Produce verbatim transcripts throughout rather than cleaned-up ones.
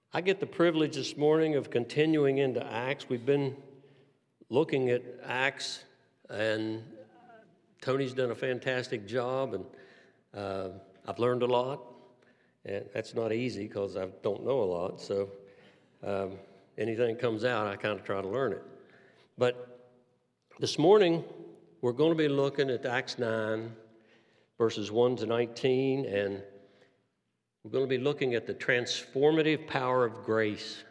I get the privilege this morning of continuing into Acts. We've been looking at Acts, and Tony's done a fantastic job, and uh, I've learned a lot. And that's not easy because I don't know a lot, so um, anything that comes out, I kind of try to learn it. But this morning, we're going to be looking at Acts nine, verses one to nineteen, and we're going to be looking at the transformative power of grace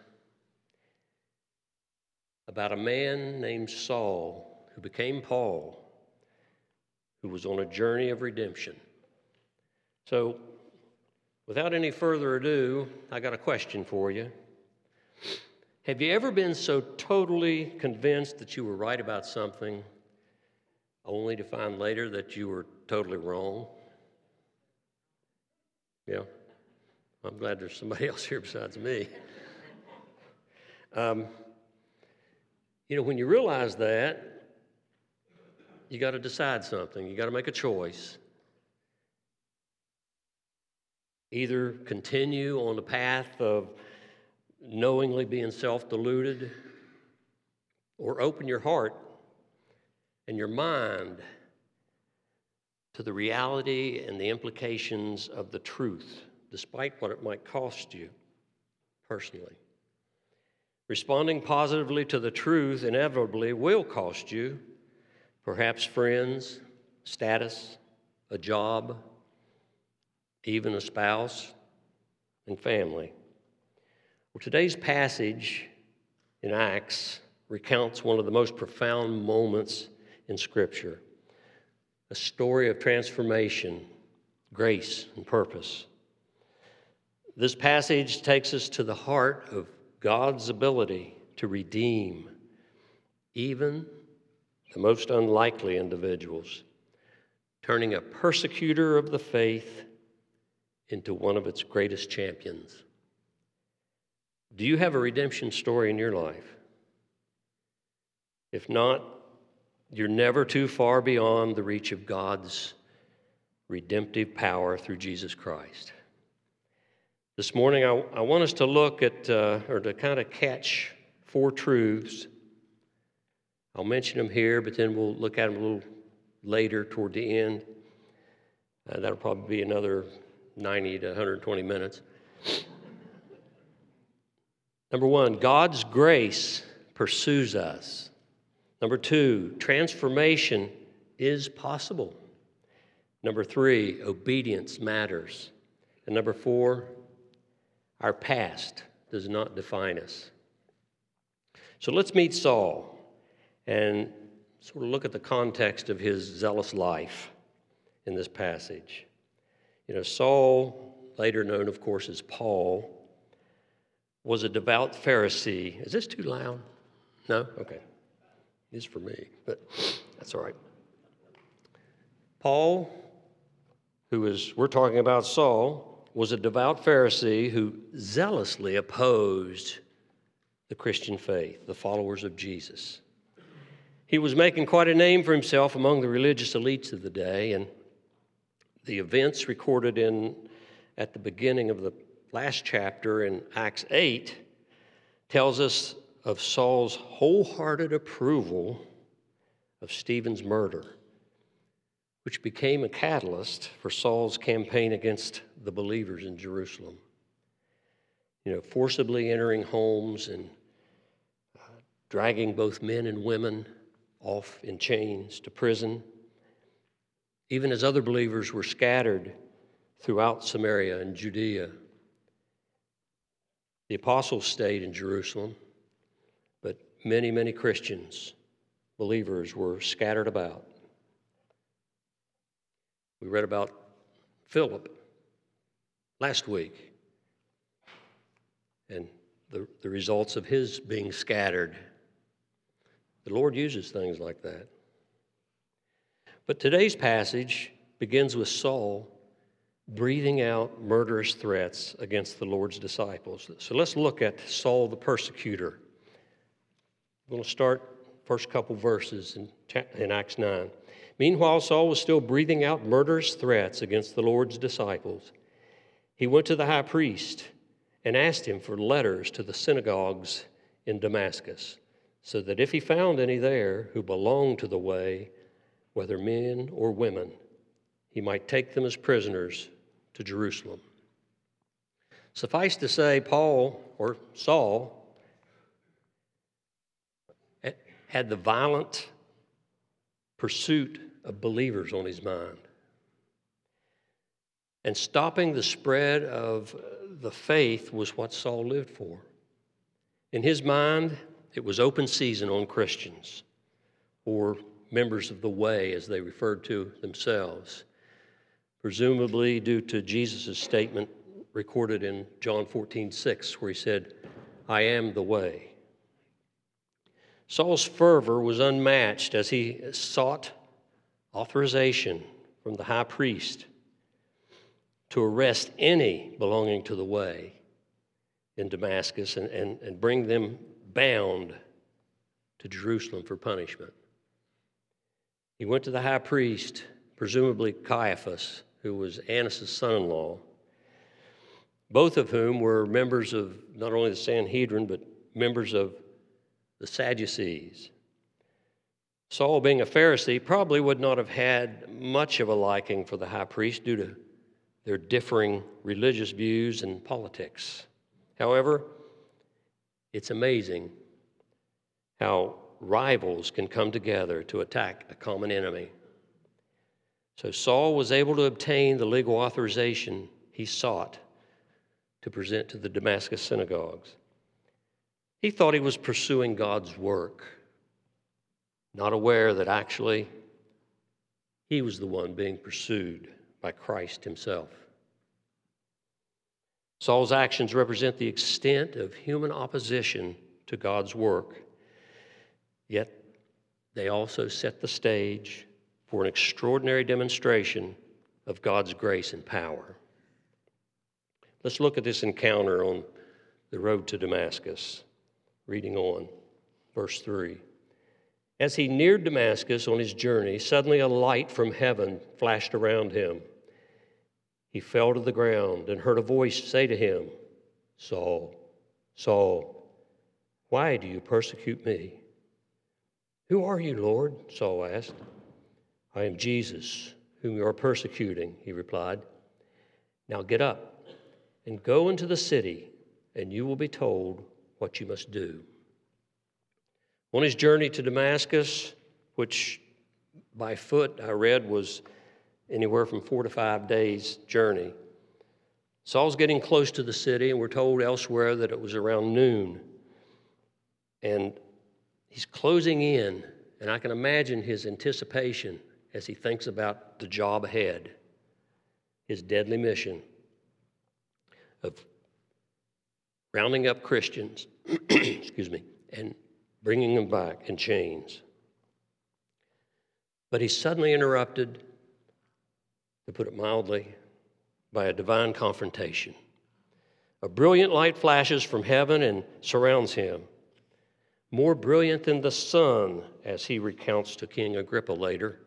about a man named Saul who became Paul, who was on a journey of redemption. So, without any further ado, I got a question for you. Have you ever been so totally convinced that you were right about something only to find later that you were totally wrong? Yeah. I'm glad there's somebody else here besides me. Um, you know, when you realize that, you got to decide something. You got to make a choice. Either continue on the path of knowingly being self-deluded, or open your heart and your mind to the reality and the implications of the truth, despite what it might cost you personally. Responding positively to the truth inevitably will cost you, perhaps friends, status, a job, even a spouse and family. Well, today's passage in Acts recounts one of the most profound moments in Scripture, a story of transformation, grace, and purpose. This passage takes us to the heart of God's ability to redeem even the most unlikely individuals, turning a persecutor of the faith into one of its greatest champions. Do you have a redemption story in your life? If not, you're never too far beyond the reach of God's redemptive power through Jesus Christ. This morning, I, I want us to look at, uh, or to kind of catch four truths. I'll mention them here, but then we'll look at them a little later toward the end. Uh, that'll probably be another ninety to one hundred twenty minutes. Number one, God's grace pursues us. Number two, transformation is possible. Number three, obedience matters. And number four, our past does not define us. So let's meet Saul and sort of look at the context of his zealous life in this passage. You know, Saul, later known, of course, as Paul, was a devout Pharisee. Is this too loud? No? Okay. It is for me, but that's all right. Paul, who is, we're talking about Saul, was a devout Pharisee who zealously opposed the Christian faith, the followers of Jesus. He was making quite a name for himself among the religious elites of the day, and the events recorded in at the beginning of the last chapter in Acts eight tells us of Saul's wholehearted approval of Stephen's murder, which became a catalyst for Saul's campaign against the believers in Jerusalem. You know, forcibly entering homes and uh, dragging both men and women off in chains to prison, even as other believers were scattered throughout Samaria and Judea. The apostles stayed in Jerusalem, but many, many Christians, believers, were scattered about. We read about Philip last week and the, the results of his being scattered. The Lord uses things like that. But today's passage begins with Saul breathing out murderous threats against the Lord's disciples. So let's look at Saul the persecutor. I'm going to start first couple verses in, in Acts nine. Meanwhile, Saul was still breathing out murderous threats against the Lord's disciples. He went to the high priest and asked him for letters to the synagogues in Damascus, so that if he found any there who belonged to the way, whether men or women, he might take them as prisoners to Jerusalem. Suffice to say, Paul, or Saul, had the violent pursuit of believers on his mind. And stopping the spread of the faith was what Saul lived for. In his mind, it was open season on Christians, or members of the way, as they referred to themselves, presumably due to Jesus' statement recorded in John fourteen six, where he said, "I am the way." Saul's fervor was unmatched as he sought authorization from the high priest to arrest any belonging to the way in Damascus and, and, and bring them bound to Jerusalem for punishment. He went to the high priest, presumably Caiaphas, who was Annas' son-in-law, both of whom were members of not only the Sanhedrin, but members of the Sadducees. Saul, being a Pharisee, probably would not have had much of a liking for the high priest due to their differing religious views and politics. However, it's amazing how rivals can come together to attack a common enemy. So Saul was able to obtain the legal authorization he sought to present to the Damascus synagogues. He thought he was pursuing God's work, not aware that actually he was the one being pursued by Christ himself. Saul's actions represent the extent of human opposition to God's work, yet they also set the stage for an extraordinary demonstration of God's grace and power. Let's look at this encounter on the road to Damascus. Reading on, verse three. As he neared Damascus on his journey, suddenly a light from heaven flashed around him. He fell to the ground and heard a voice say to him, "Saul, Saul, why do you persecute me?" "Who are you, Lord?" Saul asked. "I am Jesus, whom you are persecuting," he replied. "Now get up and go into the city, and you will be told what you must do." On his journey to Damascus, which by foot I read was anywhere from four to five days' journey, Saul's getting close to the city, and we're told elsewhere that it was around noon. And he's closing in, and I can imagine his anticipation as he thinks about the job ahead, his deadly mission of rounding up Christians, excuse me, and bringing them back in chains. But he's suddenly interrupted, to put it mildly, by a divine confrontation. A brilliant light flashes from heaven and surrounds him, more brilliant than the sun, as he recounts to King Agrippa later.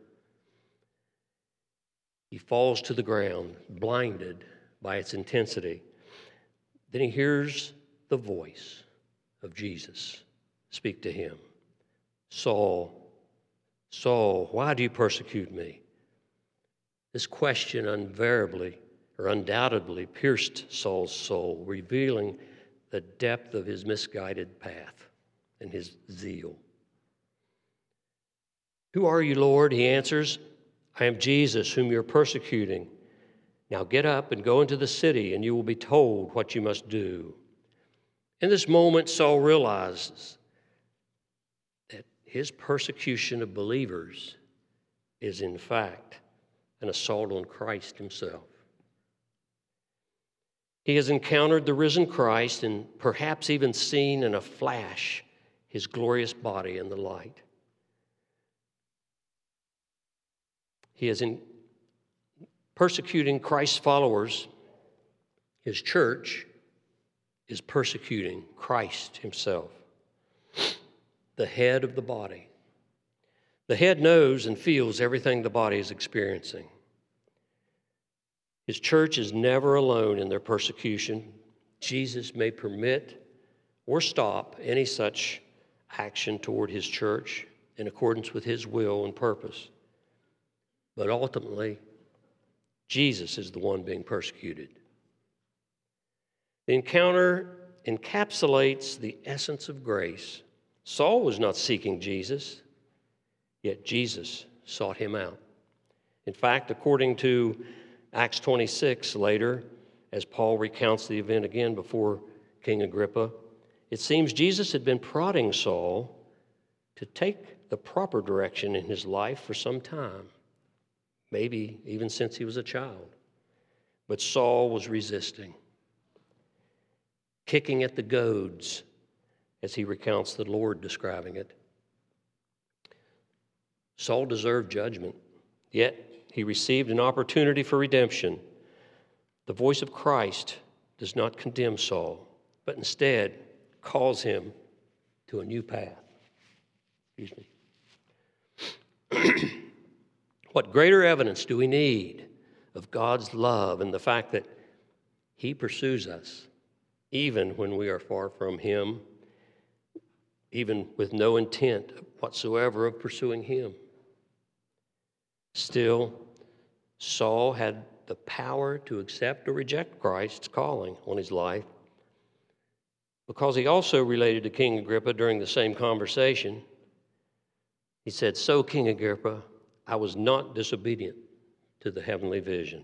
He falls to the ground, blinded by its intensity. Then he hears the voice of Jesus speak to him. "Saul, Saul, why do you persecute me?" This question invariably or undoubtedly pierced Saul's soul, revealing the depth of his misguided path and his zeal. "Who are you, Lord?" he answers. "I am Jesus, whom you're persecuting. Now get up and go into the city, and you will be told what you must do." In this moment, Saul realizes that his persecution of believers is, in fact, an assault on Christ himself. He has encountered the risen Christ and perhaps even seen in a flash his glorious body in the light. He is in persecuting Christ's followers. His church is persecuting Christ himself, the head of the body. The head knows and feels everything the body is experiencing. His church is never alone in their persecution. Jesus may permit or stop any such action toward his church in accordance with his will and purpose. But ultimately, Jesus is the one being persecuted. The encounter encapsulates the essence of grace. Saul was not seeking Jesus, yet Jesus sought him out. In fact, according to Acts twenty-six later, as Paul recounts the event again before King Agrippa, it seems Jesus had been prodding Saul to take the proper direction in his life for some time, maybe even since he was a child. But Saul was resisting, kicking at the goads, as he recounts the Lord describing it. Saul deserved judgment, yet he received an opportunity for redemption. The voice of Christ does not condemn Saul, but instead calls him to a new path. Excuse me. What greater evidence do we need of God's love and the fact that he pursues us, even when we are far from him, even with no intent whatsoever of pursuing him? Still, Saul had the power to accept or reject Christ's calling on his life, because he also related to King Agrippa during the same conversation. He said, "So, King Agrippa, I was not disobedient to the heavenly vision."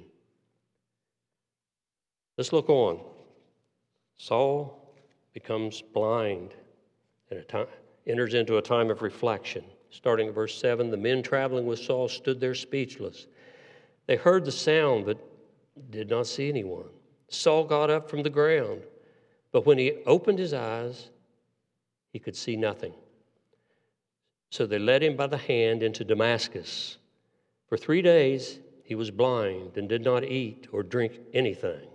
Let's look on. Saul becomes blind and a time, enters into a time of reflection. Starting at verse seven, the men traveling with Saul stood there speechless. They heard the sound, but did not see anyone. Saul got up from the ground, but when he opened his eyes, he could see nothing. So they led him by the hand into Damascus. For three days he was blind and did not eat or drink anything.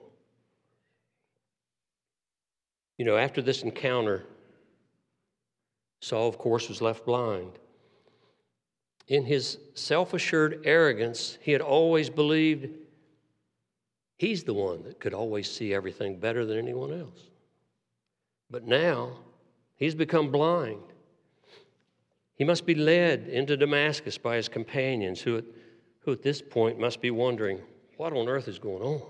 You know, after this encounter, Saul, of course, was left blind. In his self-assured arrogance, he had always believed he's the one that could always see everything better than anyone else. But now, he's become blind. He must be led into Damascus by his companions, who at, who at this point must be wondering, what on earth is going on?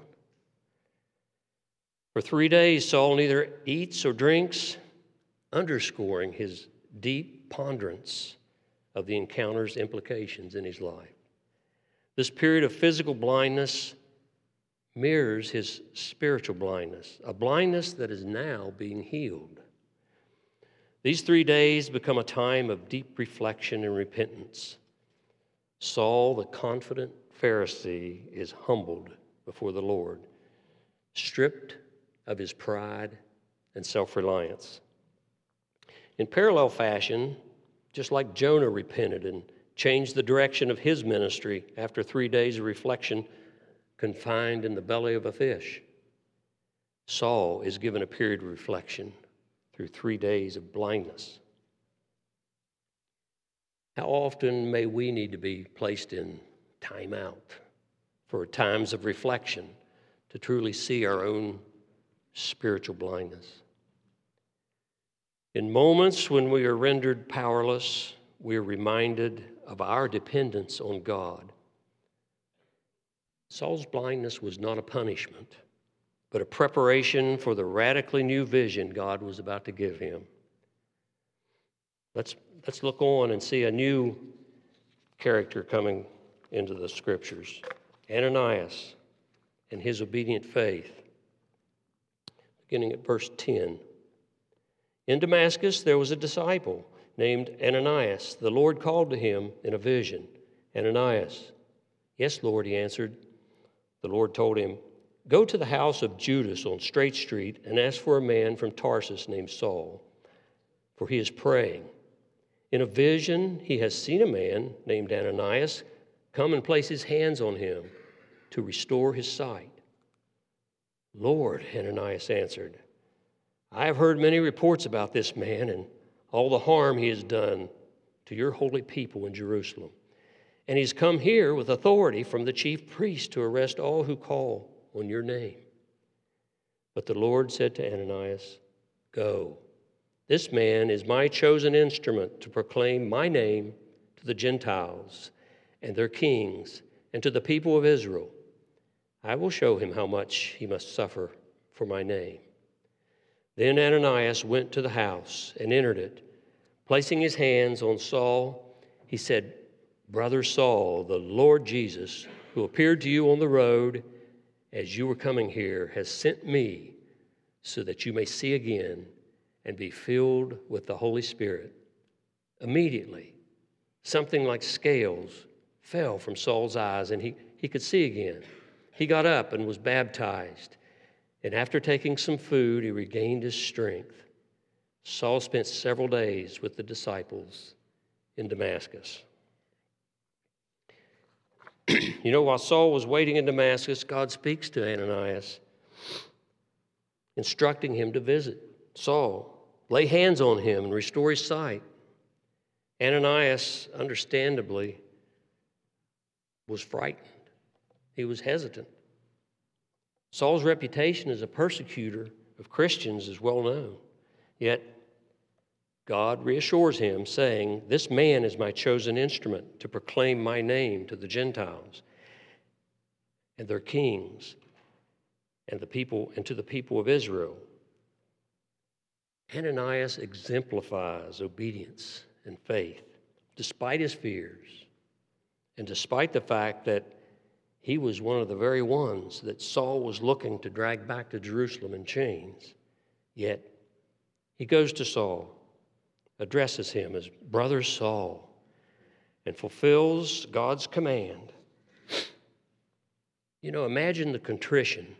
For three days, Saul neither eats or drinks, underscoring his deep ponderance of the encounter's implications in his life. This period of physical blindness mirrors his spiritual blindness, a blindness that is now being healed. These three days become a time of deep reflection and repentance. Saul, the confident Pharisee, is humbled before the Lord, stripped of his pride and self-reliance. In parallel fashion, just like Jonah repented and changed the direction of his ministry after three days of reflection confined in the belly of a fish, Saul is given a period of reflection through three days of blindness. How often may we need to be placed in timeout for times of reflection to truly see our own spiritual blindness? In moments when we are rendered powerless, we are reminded of our dependence on God. Saul's blindness was not a punishment, but a preparation for the radically new vision God was about to give him. Let's, let's look on and see a new character coming into the Scriptures, Ananias and his obedient faith. Beginning at verse ten. In Damascus there was a disciple named Ananias. The Lord called to him in a vision, "Ananias." "Yes, Lord," he answered. The Lord told him, "Go to the house of Judas on Straight Street and ask for a man from Tarsus named Saul, for he is praying. In a vision he has seen a man named Ananias come and place his hands on him to restore his sight." "Lord," Ananias answered, "I have heard many reports about this man and all the harm he has done to your holy people in Jerusalem. And he's come here with authority from the chief priest to arrest all who call on your name." But the Lord said to Ananias, "Go. This man is my chosen instrument to proclaim my name to the Gentiles and their kings and to the people of Israel. I will show him how much he must suffer for my name." Then Ananias went to the house and entered it. Placing his hands on Saul, he said, "Brother Saul, the Lord Jesus, who appeared to you on the road as you were coming here, has sent me so that you may see again and be filled with the Holy Spirit." Immediately, something like scales fell from Saul's eyes, and he, he could see again. He got up and was baptized, and after taking some food, he regained his strength. Saul spent several days with the disciples in Damascus. You know, while Saul was waiting in Damascus, God speaks to Ananias, instructing him to visit Saul, lay hands on him, and restore his sight. Ananias, understandably, was frightened. He was hesitant. Saul's reputation as a persecutor of Christians is well known. Yet, God reassures him, saying, "This man is my chosen instrument to proclaim my name to the Gentiles and their kings and the people and to the people of Israel." Ananias exemplifies obedience and faith despite his fears and despite the fact that he was one of the very ones that Saul was looking to drag back to Jerusalem in chains. Yet he goes to Saul, addresses him as Brother Saul, and fulfills God's command. You know, imagine the contrition.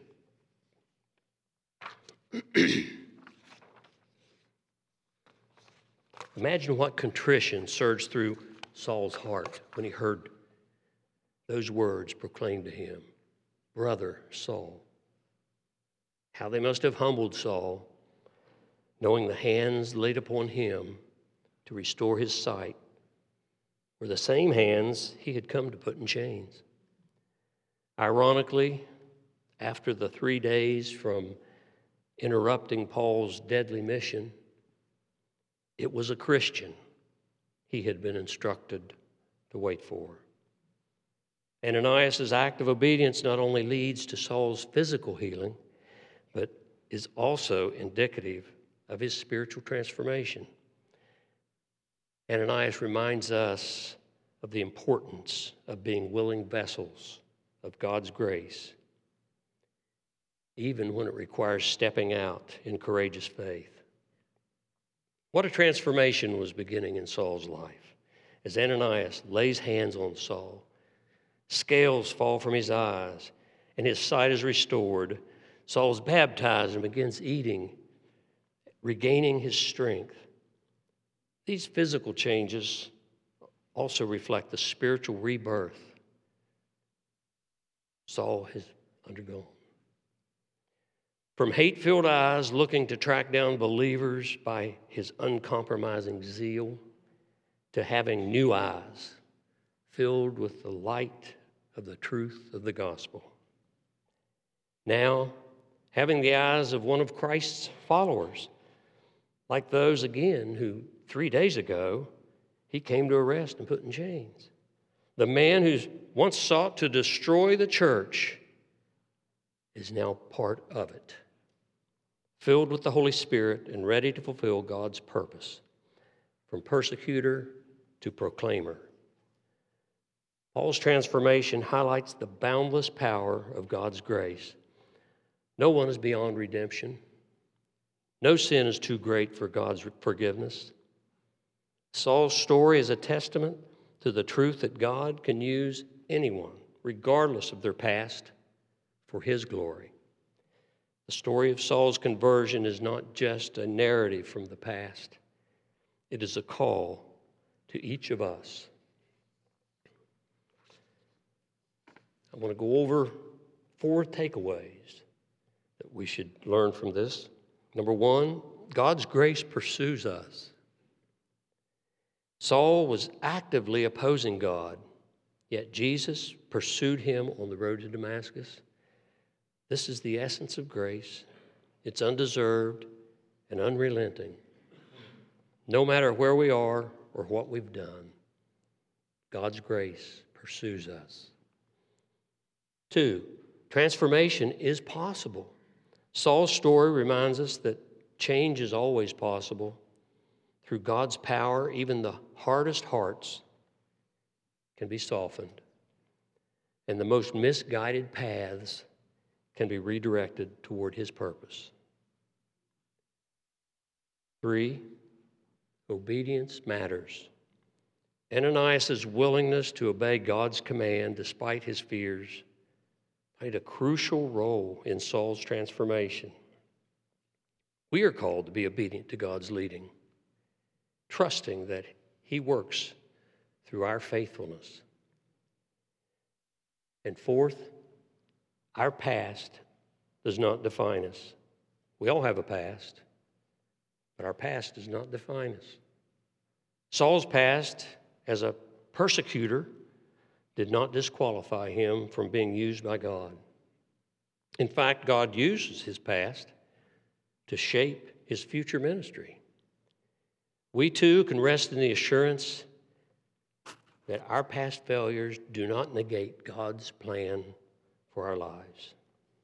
Imagine what contrition surged through Saul's heart when he heard those words proclaimed to him, Brother Saul. How they must have humbled Saul, knowing the hands laid upon him to restore his sight were the same hands he had come to put in chains. Ironically, after the three days from interrupting Paul's deadly mission, it was a Christian he had been instructed to wait for. Ananias' act of obedience not only leads to Saul's physical healing, but is also indicative of his spiritual transformation. Ananias reminds us of the importance of being willing vessels of God's grace, even when it requires stepping out in courageous faith. What a transformation was beginning in Saul's life. As Ananias lays hands on Saul, scales fall from his eyes, and his sight is restored. Saul is baptized and begins eating, regaining his strength. These physical changes also reflect the spiritual rebirth Saul has undergone. From hate-filled eyes looking to track down believers by his uncompromising zeal, to having new eyes filled with the light of the truth of the gospel. Now, having the eyes of one of Christ's followers, like those again who three days ago he came to arrest and put in chains. The man who once sought to destroy the church is now part of it, filled with the Holy Spirit and ready to fulfill God's purpose, from persecutor to proclaimer. Paul's transformation highlights the boundless power of God's grace. No one is beyond redemption. No sin is too great for God's forgiveness. Saul's story is a testament to the truth that God can use anyone, regardless of their past, for his glory. The story of Saul's conversion is not just a narrative from the past. It is a call to each of us. I want to go over four takeaways that we should learn from this. Number one, God's grace pursues us. Saul was actively opposing God, yet Jesus pursued him on the road to Damascus. This is the essence of grace. It's undeserved and unrelenting. No matter where we are or what we've done, God's grace pursues us. Two, transformation is possible. Saul's story reminds us that change is always possible. Through God's power, even the hardest hearts can be softened, and the most misguided paths can be redirected toward His purpose. Three, obedience matters. Ananias' willingness to obey God's command despite his fears played a crucial role in Saul's transformation. We are called to be obedient to God's leading, trusting that He works through our faithfulness. And fourth, our past does not define us. We all have a past, but our past does not define us. Saul's past as a persecutor did not disqualify him from being used by God. In fact, God uses his past to shape his future ministry. We too can rest in the assurance that our past failures do not negate God's plan for our lives.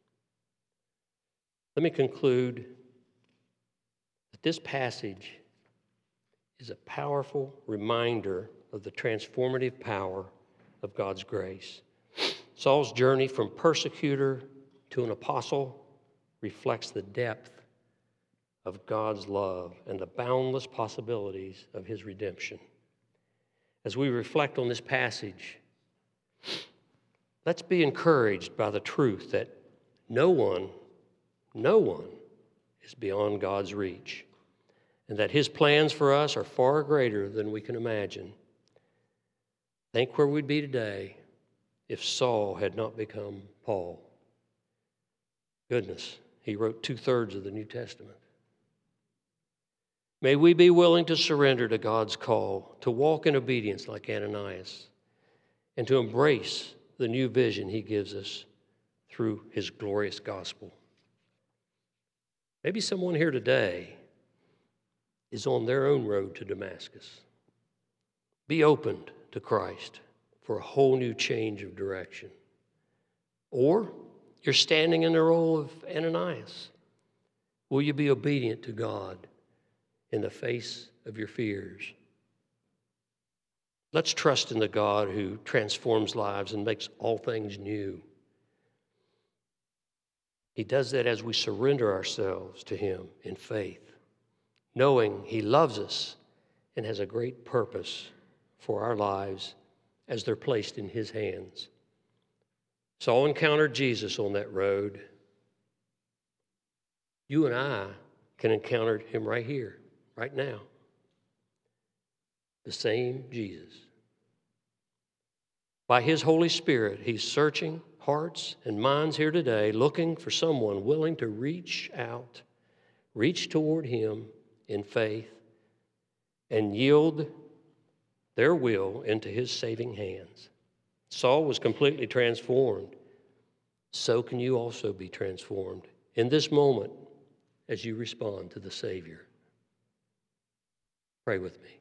Let me conclude that this passage is a powerful reminder of the transformative power of God's grace. Saul's journey from persecutor to an apostle reflects the depth of God's love and the boundless possibilities of His redemption. As we reflect on this passage, let's be encouraged by the truth that no one, no one is beyond God's reach, and that His plans for us are far greater than we can imagine. Think where we'd be today if Saul had not become Paul. Goodness, he wrote two-thirds of the New Testament. May we be willing to surrender to God's call, to walk in obedience like Ananias, and to embrace the new vision He gives us through His glorious gospel. Maybe someone here today is on their own road to Damascus. Be opened to Christ for a whole new change of direction. Or you're standing in the role of Ananias. Will you be obedient to God in the face of your fears? Let's trust in the God who transforms lives and makes all things new. He does that as we surrender ourselves to Him in faith, knowing He loves us and has a great purpose for our lives as they're placed in His hands. Saul encountered Jesus on that road. You and I can encounter Him right here, right now. The same Jesus. By His Holy Spirit, He's searching hearts and minds here today, looking for someone willing to reach out, reach toward Him in faith, and yield their will into His saving hands. Saul was completely transformed. So can you also be transformed in this moment as you respond to the Savior. Pray with me.